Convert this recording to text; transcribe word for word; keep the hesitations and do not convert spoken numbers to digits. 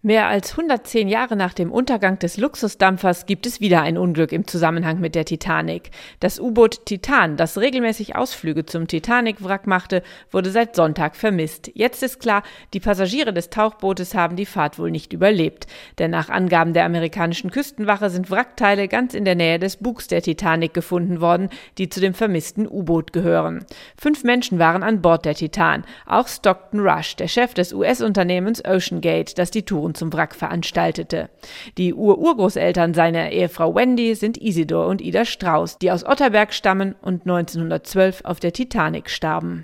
Mehr als hundertzehn Jahre nach dem Untergang des Luxusdampfers gibt es wieder ein Unglück im Zusammenhang mit der Titanic. Das U-Boot Titan, das regelmäßig Ausflüge zum Titanic-Wrack machte, wurde seit Sonntag vermisst. Jetzt ist klar, die Passagiere des Tauchbootes haben die Fahrt wohl nicht überlebt. Denn nach Angaben der amerikanischen Küstenwache sind Wrackteile ganz in der Nähe des Bugs der Titanic gefunden worden, die zu dem vermissten U-Boot gehören. Fünf Menschen waren an Bord der Titan. Auch Stockton Rush, der Chef des U S-Unternehmens OceanGate, das die Touren zum Wrack veranstaltete. Die Ur-Urgroßeltern seiner Ehefrau Wendy sind Isidor und Ida Strauß, die aus Otterberg stammen und neunzehnhundertzwölf auf der Titanic starben.